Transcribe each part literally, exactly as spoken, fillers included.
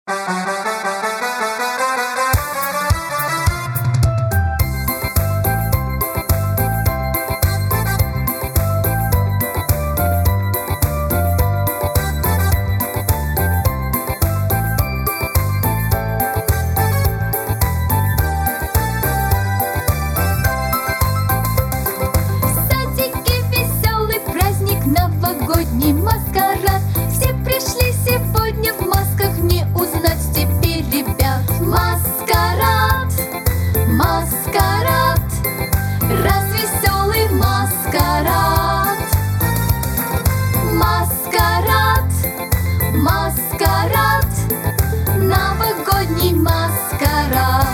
Новогодний маскарад. Все пришли сегодня в масках, не узнать теперь ребят. Маскарад, маскарад, развеселый маскарад. Маскарад, маскарад, новогодний маскарад.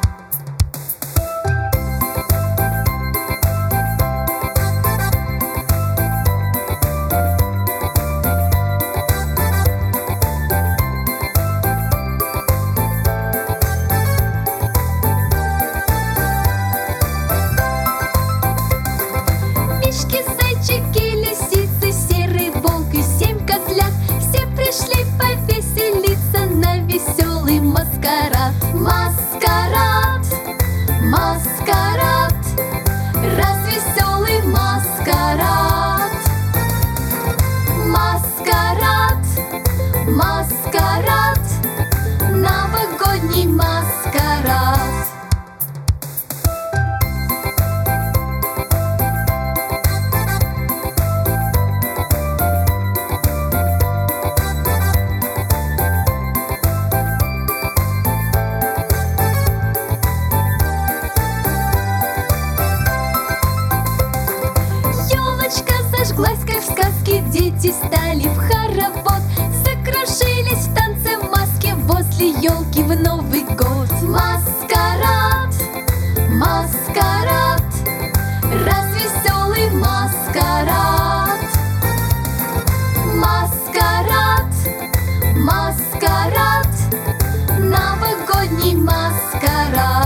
Зайчики, лисицы, серый волк и семь козлят. Все пришли повеселиться на веселый маскарад. Маскарад, маскарад, развеселый маскарад. Маскарад, маскарад, новогодний маскарад. Зажглась, как в сказке, дети стали в хоровод. Закружились в танце маски возле елки в Новый год. Маскарад, маскарад, развеселый маскарад. Маскарад, маскарад, новогодний маскарад.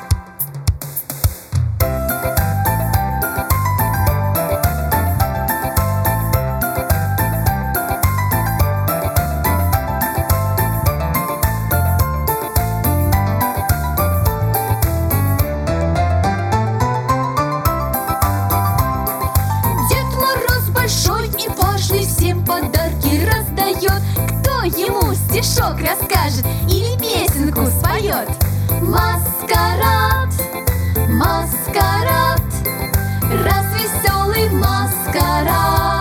Всем подарки раздает. Кто ему стишок расскажет или песенку споет? Маскарад, маскарад, развеселый маскарад.